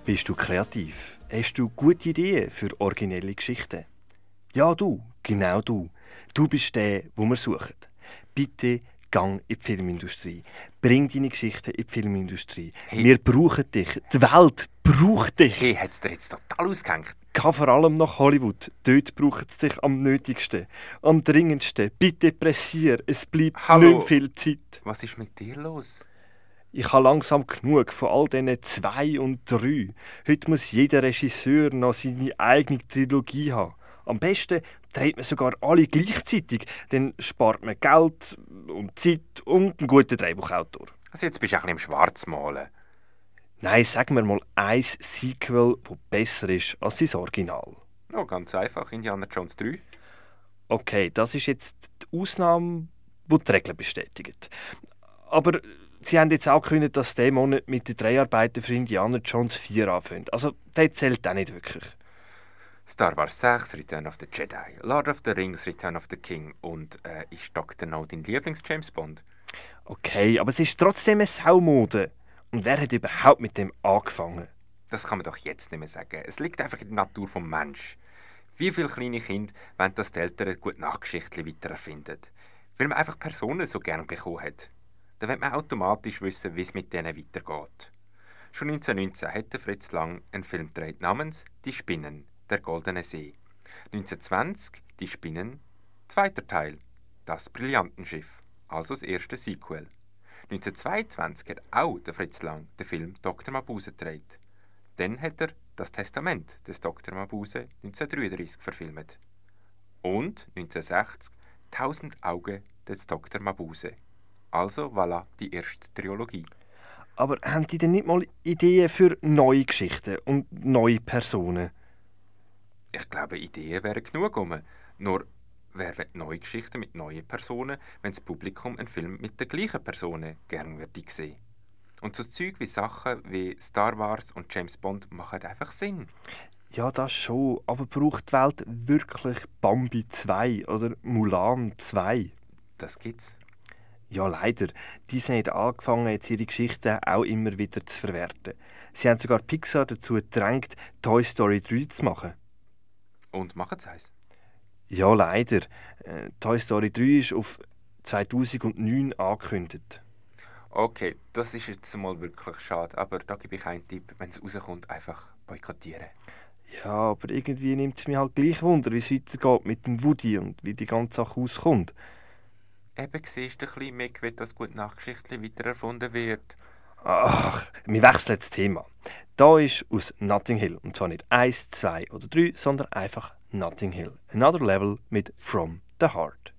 Bist du kreativ? Hast du gute Ideen für originelle Geschichten? Ja, du, genau du. Du bist der, wo wir suchen. Bitte gang in die Filmindustrie. Bring deine Geschichten in die Filmindustrie. Hey. Wir brauchen dich. Die Welt braucht dich. Hey, hat es dir jetzt total ausgehängt? Geh vor allem nach Hollywood. Dort braucht es dich am nötigsten, am dringendsten. Bitte pressier, es bleibt Hallo. nicht mehr viel Zeit. Was ist mit dir los? Ich habe langsam genug von all diesen 2 und 3. Heute muss jeder Regisseur noch seine eigene Trilogie haben. Am besten dreht man sogar alle gleichzeitig. Dann spart man Geld und Zeit und einen guten Drehbuchautor. Also jetzt bist du ein bisschen im Schwarzmalen. Nein, sagen wir mal ein Sequel, das besser ist als das Original. Oh, ganz einfach, Indiana Jones 3. Okay, das ist jetzt die Ausnahme, die die Regeln bestätigt. Aber sie haben jetzt auch angekündigt, dass diesen Monat mit den Dreharbeiten für Indiana Jones 4 anfangen. Also, der zählt auch nicht wirklich. Star Wars 6, Return of the Jedi, Lord of the Rings, Return of the King und ist Dr. No dein Lieblings-James Bond? Okay, aber es ist trotzdem eine Saumode. Und wer hat überhaupt mit dem angefangen? Das kann man doch jetzt nicht mehr sagen. Es liegt einfach in der Natur des Menschen. Wie viele kleine Kinder wollen, dass die Eltern gut Nachgeschichten weitererfinden? Weil man einfach Personen so gern bekommen hat. Dann wird man automatisch wissen, wie es mit denen weitergeht. Schon 1919 hatte Fritz Lang einen Film gedreht namens «Die Spinnen, der goldene See». 1920 «Die Spinnen», zweiter Teil «Das Brillantenschiff», also das erste Sequel. 1922 hat auch der Fritz Lang den Film «Dr. Mabuse» gedreht. Dann hat er «Das Testament des Dr. Mabuse» 1933 verfilmt. Und 1960 «1000 Augen des Dr. Mabuse». Also voilà, die erste Trilogie. Aber haben die denn nicht mal Ideen für neue Geschichten und neue Personen? Ich glaube, Ideen wären genug rum. Nur, wer will neue Geschichten mit neuen Personen, wenn das Publikum einen Film mit den gleichen Personen gerne würde sehen? Und so Zeug wie Sachen wie Star Wars und James Bond machen einfach Sinn. Ja, das schon. Aber braucht die Welt wirklich Bambi 2 oder Mulan 2? Das gibt's. Ja, leider. Disney hat angefangen, jetzt ihre Geschichten auch immer wieder zu verwerten. Sie haben sogar Pixar dazu gedrängt, Toy Story 3 zu machen. Und machen sie eins? Ja, leider. Toy Story 3 ist auf 2009 angekündigt. Okay, das ist jetzt mal wirklich schade, aber da gebe ich einen Tipp, wenn es rauskommt, einfach boykottieren. Ja, aber irgendwie nimmt es mich halt gleich Wunder, wie es weitergeht mit dem Woody und wie die ganze Sache auskommt. Eben siehst du ein bisschen mehr, wie das gute Nachgeschichtchen weitererfunden wird. Ach, wir wechseln das Thema. Da ist aus Notting Hill. Und zwar nicht 1, 2 oder 3, sondern einfach Notting Hill. Another Level mit From the Heart.